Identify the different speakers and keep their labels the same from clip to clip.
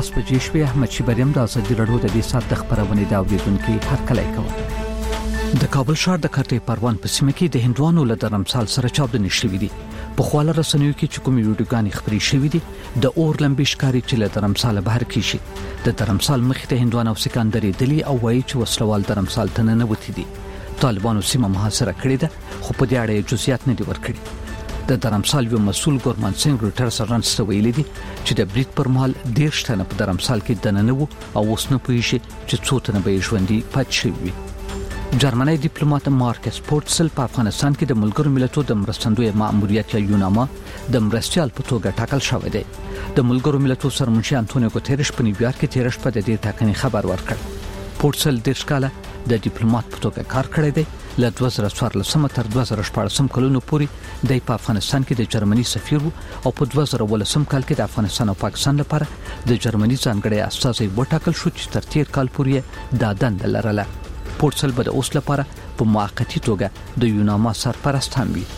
Speaker 1: 10 بجې شوې. احمد شیبریم د ازادي راډیو د دې سات د خبرونې دا اوریدونکو هرکلی کوي. د کابل ښار د کارتې پروان په سیمه کې د هندوانو له درمسال سره چاودنې شوې دي. په خواله رسنیو کې چې کومې ویډیوګانې خبرې شوې دي د اور لمبې ښکاري چې له درمسال بهر کیشي. د درمسال مخې ته هندوان او سکندري دلی او وایي چې وسلوال درمسال ته نه وتی دي. طالبانو سیمه محاصره کړې ده خو په دې اړه جزئیات نه دي ورکړي. د درمسال یو مسؤل ګورمان سنگ روټرز رانس ته ویلي دي چې د بریټ پر مهال 10 تنه په درمسال کې دننه وو او اوس نه پوهیږي چې څو تنه به ژوندۍ پاتې شوي. جرمني ډیپلوماټ مارکس پورتسل په افغانستان کې د ملګرو ملتونو د مرستندوی ماموریت یا یوناما د مرستيال په توګه ټاکل شوی دی. د ملګرو ملتونو سرمنشي انټونیو ګوتيرش په نیویارک کې 13 په دې ټاکنې خبر ورکړ. پورتسل د ښکاله د ډیپلوماټ په توګه کار کړی دی. له 2014 تر 2014 کلونو پورې د افغانستان کې د جرمني سفیر او په 2018 کال کې د افغانستان او پاکستان لپاره د جرمني ځانګړي استازي وټاکل شو چې تر تیر کال پورې د دند لرله. پورتسل به د اوس لپاره په موقتی توګه د یوناما سرپرست هم وي.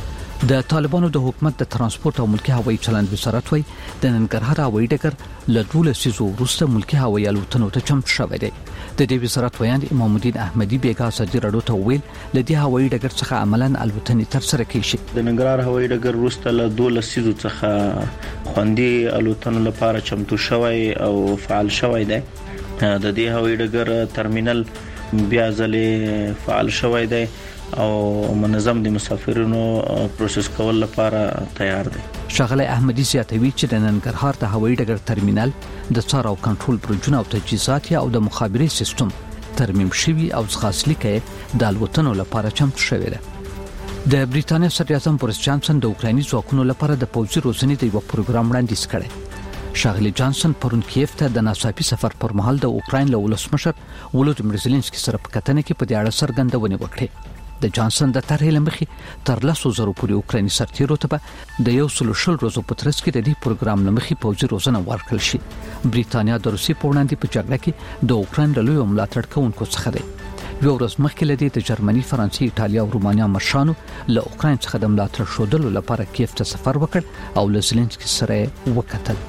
Speaker 1: د طالبانو د حکومت د ترانسپورت او ملکی هوایي چلند وزارت وایي د ننګرهار هوایي ډګر له 12 سیزو وروسته ملکی هوایي الوتنو ته چمتو شوی دی. د دې وزارت ویاند امام الدین احمدی بیګا ازادي راډیو ته ویل ل دې هوایي ډګر څخه عملاً الوتنې تر سره کیږي.
Speaker 2: د ننګرهار هوایي ډګر وروسته له 12 سیزو څخه خوندي الوتنو لپاره چمتو شوی او فعال شوی دی. د دې هوایي ډګر ترمینل بیا ځلې فعال شوی دی او منظم د مسافرونو پروسس کول لپاره تیار دی.
Speaker 1: شغله احمدی زیاتوي چې د ننګرهار د هوایي ډګر ترمینل د څار او کنټرول برجونه او تجهیزات او د مخابري سیستم ترمیم شوی او ځغاسلي کې د الوتنو لپاره چمتو شوی دی. د بریټانیا صدر اعظم بوریس جانسن د اوکرایني ځواکونو لپاره د پوځي روزنې د یو پروګرام وړاندیز کړی. شاغلی جانسن پرون کیف ته د ناڅاپي سفر پر مهال د اوکراین له ولسمشر ولودیمیر زيلنسکي سره په کتنه کې په دې اړه څرګندونه وکړه. د جانسن د طرحې لمخې تر 100,000 پورې اوکرایني سرتیرو ته د 100 ورځو په ترڅ کې د دې پروګرام لمخې پوځي روزنه ورکړل شي. بریټانیا د روسي په وړاندې په جګړه کې د اوکراین له لوی ملاتړ کوونکو څخه دی. یو ورځ مخکې لدی د جرمني، فرانسې، ایټالیا او رومانیا مشرانو له اوکراین څخه د ملاتړ شودلو لپاره کیف ته سفر وکړ او له زيلنسکي سره وکتل.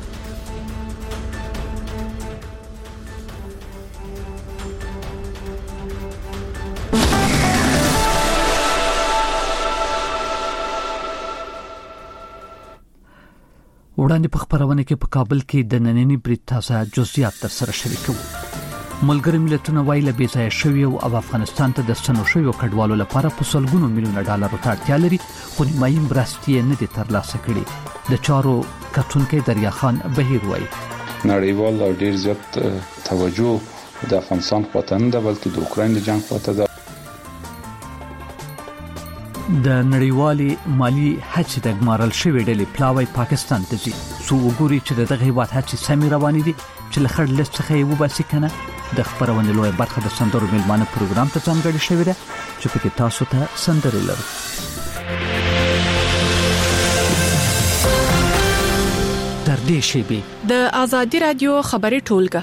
Speaker 1: وړاندې په خبرونه کې په کابل کې د نننی بریټ تازه جزئیات تر سره شریکو. ملګری ملتونه وایي له بیځای شوی او افغانستان ته د ستنو شوی کډوالو لپاره په سلګونو میلیونه ډالر ته اړتیا لري خو نیمایي مرستې نه دي ترلاسه کړي. د چارو کتونکو دریا خان بهیر وایي
Speaker 3: نړیوال او ډیر زیات توجه د افغانستان خواته نه ده بلکې د اوکراین د جنگ خواته ده.
Speaker 1: د نړیوالي مالی هڅې د ګمارل شوی ډلې پلاوی پاکستان ته ځي سو وګوري چې دغه هیواد هڅې سمې روانې دي چې له خړ لیست څخه یې وباسي کنه. د خبرونې لوی برخه د سندرو میلمانه پروګرام ته ځانګړې شوې ده چې پکې تاسو ته سندرې لرو. تر دې شی
Speaker 4: د ازادي رادیو خبري ټولګه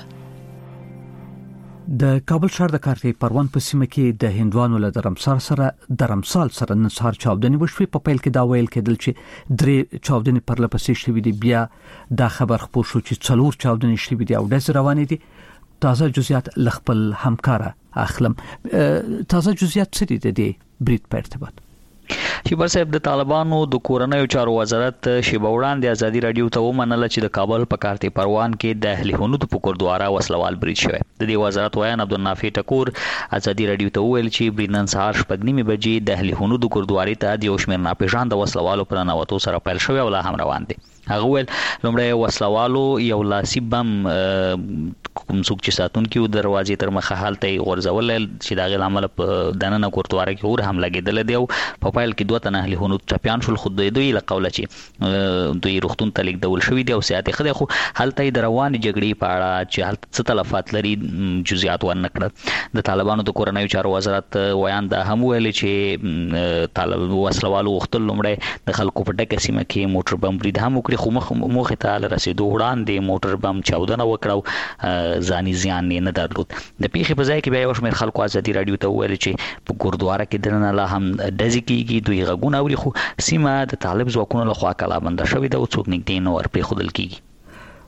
Speaker 1: د کابل ښار د کارتې پروان په سیمه کې د هندوانو له درمسال سره نن سهار چاودنې وشوې. په پیل کې دا ویل کېدل چې 3 چاودنې پر لپسې شوې دي. بیا دا خبر خپور شو چې 4 چاودنې شوې دي او ډز روانې دي. تازه جزئیات لخپل همکارا اخلم. تازه جزئیات څه دي د دې بریټ په ارتباط؟
Speaker 5: شیبر صاحب د طالبانو د کورنیو چارو وزارت شیبه وړاندې ازادي رادیو ته ومنله چې د کابل په کارتې پروان کې د اهل هنود په کوردواره وسلوال بریټ شوی. د دې وزارت ویان عبدالنافع ټکور ازادي رادیو ته ویل چې برینن سهار 9:30 بجې د اهل هنود کوردواري ته د یو شمېر ناپېژاند وسلوالو پر ننوتو سره پیل شوی او لا هم روان دي. هغه ول لومړی وسلوالو یو لاسي بم کوم څوک چې ساتونکو دروازې تر مخه حالت ورزول چې دا غل عمل په دننه کوردواره کې اور هم لګیدل دی او په فایل کې دوه تنه اهل هنود چپیان شول. خود دوی له قوله چې دوی روختون ته لیک ډول شوی دی او سیاته خده خو حالت د روان جګړې په اړه چې حالت څه تلفات لري جزئیات ورنکړه. د طالبانو د کورنیو چارو وزارت ویان دا هم ویل چې طالب وسلوالو وختل لومړی د خلکو په ډکه سیمه کې موټر بم برید هم وکړي خو مخه ته رسیدو وړاندې موټر بم چاودنه وکړو ځاني زیان نه درلود. د پیښې په ځای کې بیا یو شمېر خلکو ازادي رادیو ته ویل چې په ګوردواره کې دننه لا هم دځي کیږي دوی غږونه اوري خو سیمه د طالب ځواکونو له خوا کلا بند شوې ده او څوک نږدې نه ور پرېښودل کیږي.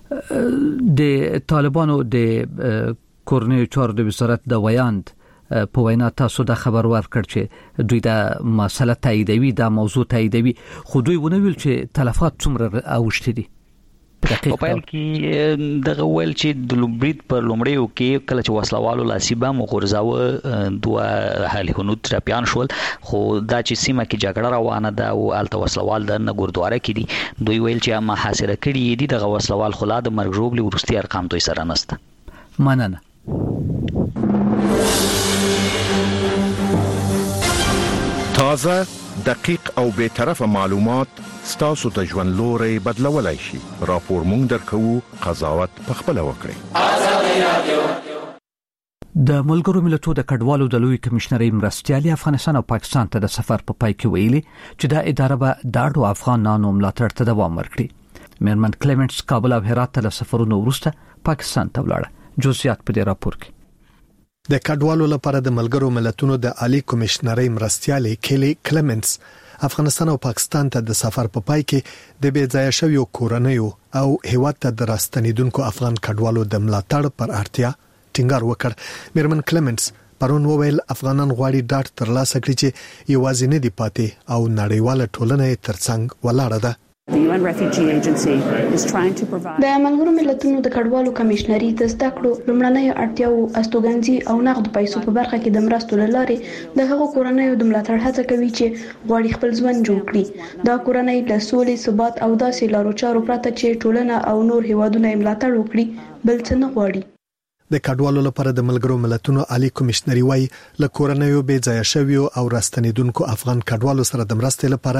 Speaker 1: د طالبانو د کورنیو چارو د وزارت د ویاند په وینا تاسو د خبر ورکړ چې دوی د مسله تاییدوي د موضوع تاییدوي خو دوی ونه ویل چې تلفات څومره اوښتي دي.
Speaker 5: په پیل کې دغه ویل چې د لومړی پر لومړیو کې کله چې وسلوالو لاسیبه مغرزاوه دوه حل هنوت راپیان شول خو دا چې سیمه کې جګړه روانه ده او الته وسلوال د ګوردواره کې دي دوی ویل چې محاصره کړي دي دغه وسلوال خلا د مرګ ژوبلي ورستي ارقام دوی سره نسته.
Speaker 1: مننه.
Speaker 6: تازه دقیق او به طرفه معلومات ستاسو د ژوند لوري بدلولای شي. راپور مونږ درکو قضاوت په خپل وکړئ.
Speaker 1: د ملګرو ملتونو د کډوالو د لوی کمشنري مرستيالي افغانستان او پاکستان ته د سفر په پای کې ویلي چې دا اداره به د اړو افغانانو ملاتړ ته دوام ورکړي. میرمن کلیمنټس کابل او هرات ته سفرونه وروسته پاکستان ته ولاړه. جزئیات په دې راپور کې.
Speaker 7: د کډوالو لپاره د ملګرو ملتونو د عالی کمشنري مرستيالي کلی کلیمنټس افغانستان او پاکستان ته د سفر په پای کې د بې ځای شویو کورنیو او هیواد ته د راستنیدونکو افغان کډوالو د ملاتړ پر اړتیا ټینګار وکړ. میرمن کلیمنټس پرون وویل افغانان غواړي ډاټ ترلاسه کړي چې یوازې نه دی پاتې او نړیواله ټولنه ترڅنګ ولاړه ده.
Speaker 8: The UN Refugee Agency is trying to provide
Speaker 9: د ملګرو ملتونو د کډوالو کمشنري د زده کړو لمړنۍ اړتیاو استوګنځي او نقد پیسو په برخه کې د مرستو لارې د هغو کورنیو د ملاتړ هڅه کوي چې غواړي خپل ژوند جوړ کړي. دا کورنۍ د سولې ثبات او داسې لارو چارو پرته چې ټولنه او نور هیوادونه یې ملاتړ وکړي بل څه نه غواړي.
Speaker 7: د کډوالو لپاره د ملګرو ملتونو عالی کمشنري وايي له کورنیو بې ځای شویو او راستنیدونکو افغان کډوالو سره د مرستې لپاره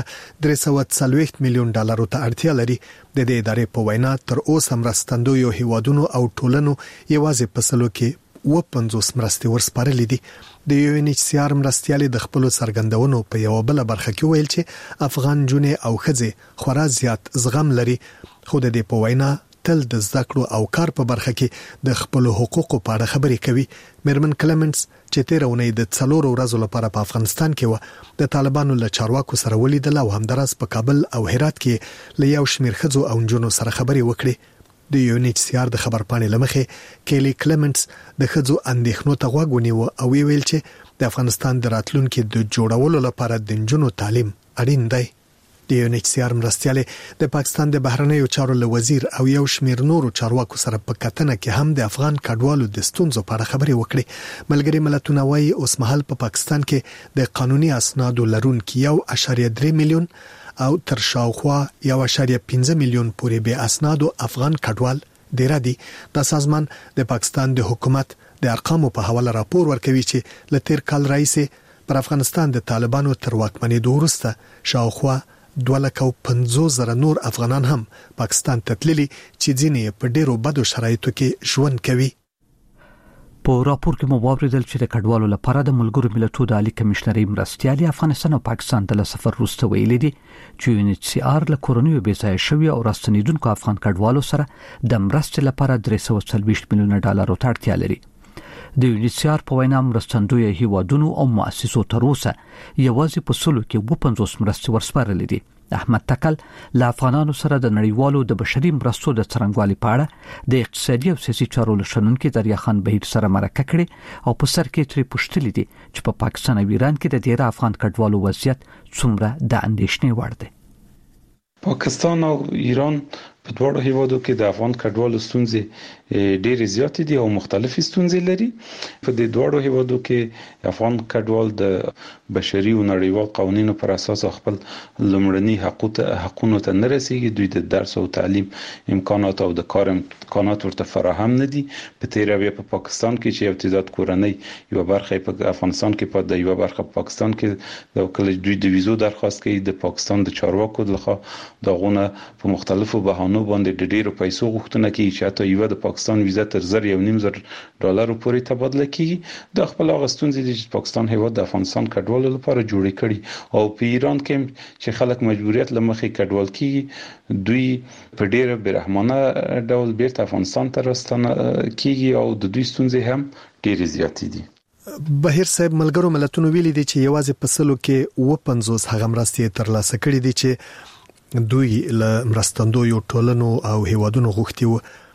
Speaker 7: 340 میلیون ډالرو ته اړتیا لري. د دې ادارې په وینا تر اوسه مرستندویو هیوادونو او ټولنو یوازې په سلو کې 50 مرستې ورسپارلې دي. د UNHCR مرستيالي د خپل سرګندونو په یو بل برخه کې ویل چې افغان جونې او خځې خورا زیات زغم لري. خو د دې په وینا تل د زده کړو او کار په برخه کې د خپل حقوقو په اړه خبرې کوي. میرمن کلیمنټس چې تیرونې د 4 ورځې لپاره په افغانستان کې و د طالبانو له چارواکو سره ولیدل او همدارس په کابل او هرات کې له یو شمېر خځو او نجونو سره خبرې وکړي. د UNHCR د خبرپاڼې لمخې کلی کلیمنټس د خځو اندېښنو ته غوږ ونیو او ویل چې د افغانستان د راتلونکو د جوړولو لپاره د نجونو تعلیم اړین دی. د UNHCR مرستيالي د پاکستان د بهرنیو چارو له وزیر او یو شمېر نورو چارواکو سره په کتنه کې هم د افغان کډوالو د ستونزو په اړه خبرې وکړي. ملګری ملتونه وايي اوس مهال په پاکستان کې د قانوني اسنادو لرونکو 1.3 میلیون او تر شاوخوا 1.5 میلیون پورې به اسنادو افغان کډوال ډیر دي. د سازمان د پاکستان د حکومت د ارقامو په حواله راپور ورکوي چې ل تیر کال راځي پر افغانستان د طالبانو تر واکمنۍ وروسته شاوخوا 250,000 نور افغانان هم پاکستان ته تللي چې ځینې په ډیرو بدو شرایطو کې ژوند کوي.
Speaker 1: په راپور کې مو واوریدل چې د کډوالو لپاره د ملګرو ملتونو د عالی کمشنري مرستيالي افغانستان او پاکستان ته سفر وروسته ویلي دي چې UNHCR له کورنیو بې ځای شوی او راستنیدونکو افغان کډوالو سره د مرستې لپاره 340 میلیون ډالر ته اړتیا لري. د UNHCR په وینا مرستندوی هیوادونو او مؤسسو تر اوسه یوازې په سلو کې 50 مرستې ورسپارلې دي. احمد تکل له افغانانو سره د نړیوالو د بشري مرستو د څرنګوالي په اړه د اقتصادي او سیاسي چارو لشنونکو دریا خان بهیر سره مرکه کړې او په سر کې ترې پوښتلې دي چې په پاکستان او ایران کې د ډیر افغان کډوالو وضعیت څومره د اندېښنې وړ دی.
Speaker 3: پاکستان او ایران په دواړو هیوادو کې د افغان کډوالو ستونزې ډېرې زیاتې دي او مختلفې ستونزې لري. په دې دواړو هیوادو کې افغان کډوال د بشري او نړیوال قوانینو پر اساس خپل لومړني حقوقو ته نه رسیږي. دوی د درس او تعلیم امکانات او د کار امکانات ورته فراهم نه دي. په تیر بیا په پاکستان کې چې ابتدات کورنۍ یو برخه په افغانستان کې په یو برخه په پاکستان کې د کله دوی د ویزو درخواست کوي د پاکستان د چارواکو لخوا دغونه په مختلفو بهانو باندې ډېرو پیسو غوښتنه کوي چې حتی یو د پاکستان ویزه تر $1.5 پورې تبادله کیږي. د خپل اغستونځي د پاکستان هیواد د افغانستان کډوالو لپاره جوړې کړي او په ایران کې چې خلک مجبوریت لمخې کډوال کیږي دوی په ډېر برحمانه ډول بیرته افغانستان ته راستنه کیږي او د دوی ستونزې هم ډېرې زیاتې دي.
Speaker 7: بهیر صاحب ملګرو ملتونو ویلي دي چې یوازې په سلو کې 50 هغه مرستې ترلاسه کړي دي چې دوی له مرستندویو ټولنو او هیوادونو غوښتي وو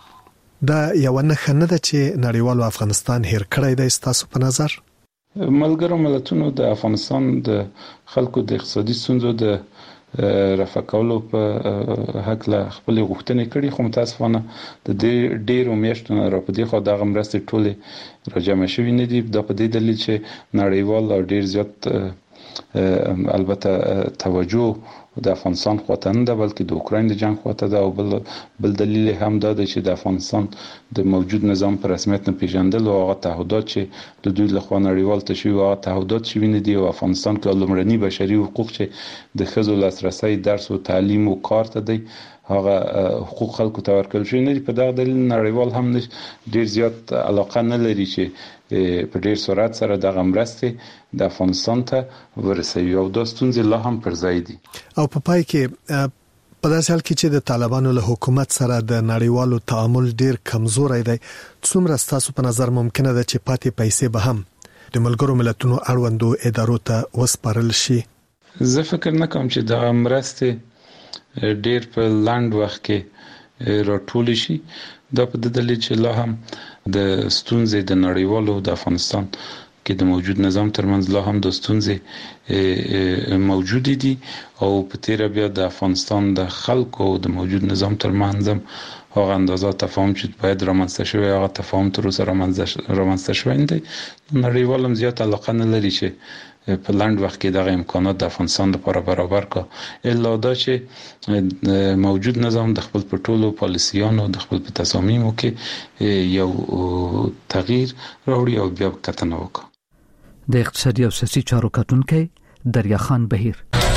Speaker 7: دا یو نه خنه ده چې نړیوالو افغانستان هیر کړی دی ستاسو په نظر؟
Speaker 3: ملګرو ملتونو د افغانستان د خلکو د اقتصادي ستونزو د رفع کولو په حق له خپل غوښتنې کړي، خو متاسفانه د ډېرو میاشتو نه راپدې خو د غمرستې ټوله راجمع شوې نه دي. دا په دې دلیل چې نړیوال او ډېر زیات البته توجه د افغانستان خواته نه ده بلکې د اوکراین د جنگ خواته ده، او بل دلیل هم دا دی چې د افغانستان د موجود نظام په رسمیت نه پیژندل او هغه تعهدات چې د دوی لخوا نړیوال تشویق او تعهدات شوي نه دي، او افغانستان کې لومړني بشري حقوق چې د ښځو لاسرسي درس او تعلیم او کار ته دی هغه حقوق خلکو ته ورکړل شوی نه دي. په دغه دلیل نړیوال هم ډیر زیات علاقه نه لري چې په ډیر سرعت سره د غمرستې د افغانستان ته ورسوي، او دا ستونزې لا هم پر ځای دي.
Speaker 7: او په پای کې په داسې حال کې چې د طالبانو له حکومت سره د نړیوالو تعامل ډیر کمزوري دی، څومره ستاسو په نظر ممکنه ده چې پاتې پیسې به هم د ملګرو ملتونو اړوندو ادارو ته وسپارل شي؟
Speaker 3: زه فکر نه کوم چې د غمرستې ډیر په لاند وخت کې راټول شي. دا په دلیل چې لا هم د ستونزې د نړیوالو د افغانستان کې د موجود نظام ترمنځ لا هم د ستونزې موجود دي، او په تیر بیا د افغانستان د خلکو د موجود نظام ترمنځ هغه اندازه تفاهم چې باید رامنځته شوی هغه تفاهم تر اوسه رامنځته شوی نه دی. نړیوال هم زیات علاقه نه لري چې په لاند وخت کې دغه امکانات د افغانستان لپاره برابر کا، الا دا چې موجود نظام د خپل پټولو پالیسیانو د خپل په تصامیمو کې یو تغییر راوړي او بیا کتنه وکړي.
Speaker 1: د اقتصادي او سیاسي چارو کتونکي دریا خان بهیر: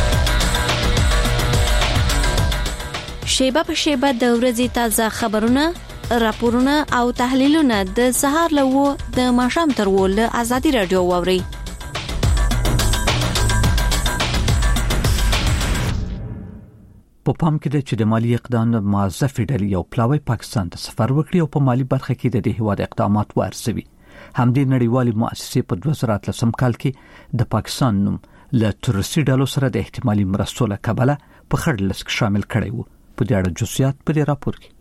Speaker 10: شیبه په شیبه د ورځې تازه خبرونه، راپورونه او تحلیلونه د سهار له د ماښام تر ول ازادي رادیو ووري.
Speaker 1: په پام کې ده چې د مالی اقدام موظفې ډلې یو پلاوی پاکستان ته سفر وکړي او په مالی برخه کې د دې هیواد اقدامات وارزوي. همدې نړیوالې مؤسسې په 2013 کال کې د پاکستان نوم له تروریستي ډلو سره د احتمالي مرستو له کبله په خړ لیست کې شامل کړی و. په دې اړه جزئیات په دې راپور کې.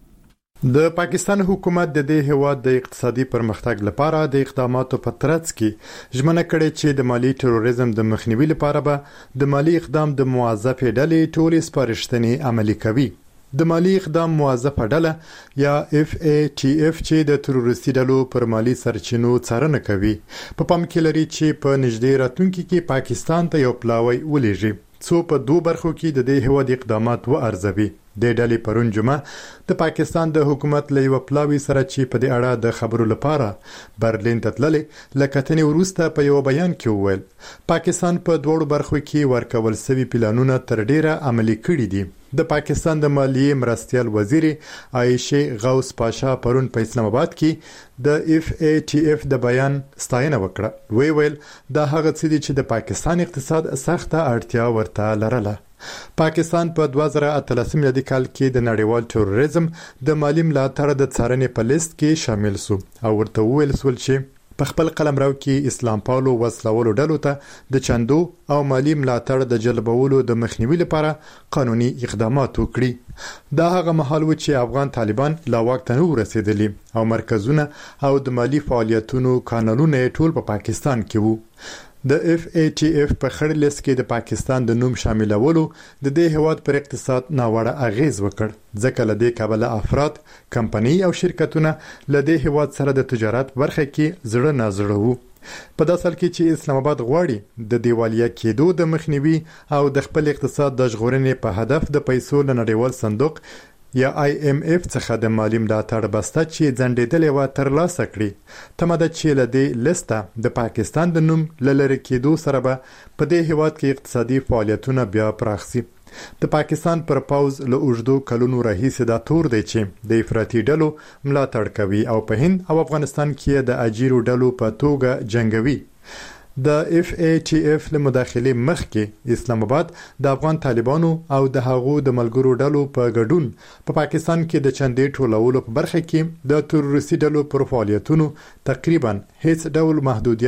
Speaker 11: د پاکستان حکومت د دې هیواد د اقتصادي پرمختګ لپاره د اقداماتو په ترڅ کې ژمنه کړې چې د مالی تروریزم د مخنیوي لپاره به د مالی اقدام د موظفې ډلې ټولې سپارښتنې عملي کوي. د مالی اقدام موظفه ډله یا FATF چې د تروریستي ډلو پر مالی سرچینو څارنه کوي په پام کې لري چې په نږدې راتلونکي کې پاکستان ته یو پلاوی ولېږي څو په دوه برخو کې د دې هیواد اقدامات وارزوي. د ډلې پرون جمعه د پاکستان د حکومت له یو پلاوی سره چې په دې اړه د خبرو لپاره برلین ته تللې لکتنې وروسته په یو بیان کې وویل پاکستان په دوه برخو کې ورکول شوی پلانونه تر ډیره عملي کړي دي. د پاکستان د مالیې مرستیال وزیر عایشه غوث پاشا پرون په اسلام آباد کې د FATF د بیان ستاینه وکړه. ویل دا هغه څه دي چې د پاکستان اقتصاد سخته اړتیا ورته لرله. پاکستان په 2013 میلادي کال کې د نړیوال تروریزم د مالی ملاتړ د څارنې په لیست کې شامل شو او ورته ویل شول چې په خپل قلمرو کې اسلام پالو وسلوالو ډلو ته د چندو او مالی ملاتړ د جلبولو د مخنیوي لپاره قانوني اقدامات وکړي. دا هغه مهال و چې افغان طالبان لا واک ته نه رسیدلي او مرکزونه او د مالی فعالیتونو کانالونه ټول په پاکستان کې وو. د FATF په خړ لیست کې د پاکستان د نوم شاملولو د دې هیواد پر اقتصاد ناوړه اغیز وکړ ځکه له دې کبله افراد، کمپنۍ او شرکتونه له دې هیواد سره د تجارت برخه کې زړه نازړه وو. په داسې حال کې چې اسلام آباد غواړي د دیوالیا کېدو د مخنیوي او د خپل اقتصاد د ژغورنې په هدف د پیسو له نړیوال صندوق یا IMF څخه د مالی ملاتړ بسته چې ځنډېدلې و ترلاسه کړي. تمه ده چې له دې لیسته د پاکستان د نوم لری کېدو سره به په دې هیواد کې اقتصادي فعالیتونه بیا پراخ شي. د پاکستان پر پاوز له اوږدو کلونو راهیسې دا تور دی چې د افراطي ډلو ملاتړ کوي او په هند او افغانستان کې د اجیرو ډلو په توګه جنگوي. د FATF له مداخلې مخکې اسلام آباد د افغان طالبانو او د هغو د ملګرو ډلو په ګډون په پاکستان کې د چندې ټولولو په برخه کې د تروریستي ډلو پر فعالیتونو تقریبا هیڅ ډول محدودیت